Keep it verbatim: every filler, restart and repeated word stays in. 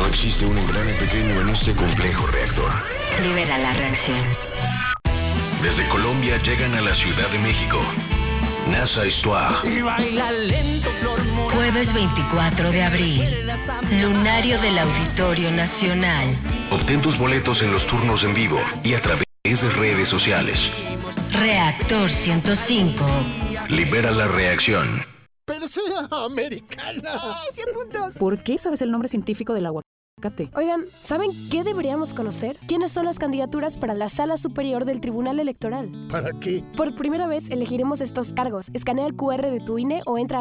No existe un engrane pequeño en este complejo reactor. Libera la reacción. Desde Colombia llegan a la Ciudad de México. NASA Histoire. Y baila lento, Flor Morada. Jueves veinticuatro de abril. Lunario del Auditorio Nacional. Obtén tus boletos en los turnos en vivo y a través de redes sociales. Reactor ciento cinco. Libera la reacción. Pero sea americana. ¡Eh, cien puntos! ¿Por qué sabes el nombre científico del aguacate? Oigan, ¿saben qué deberíamos conocer? ¿Quiénes son las candidaturas para la Sala Superior del Tribunal Electoral? ¿Para qué? Por primera vez elegiremos estos cargos. Escanea el Q R de tu I N E o entra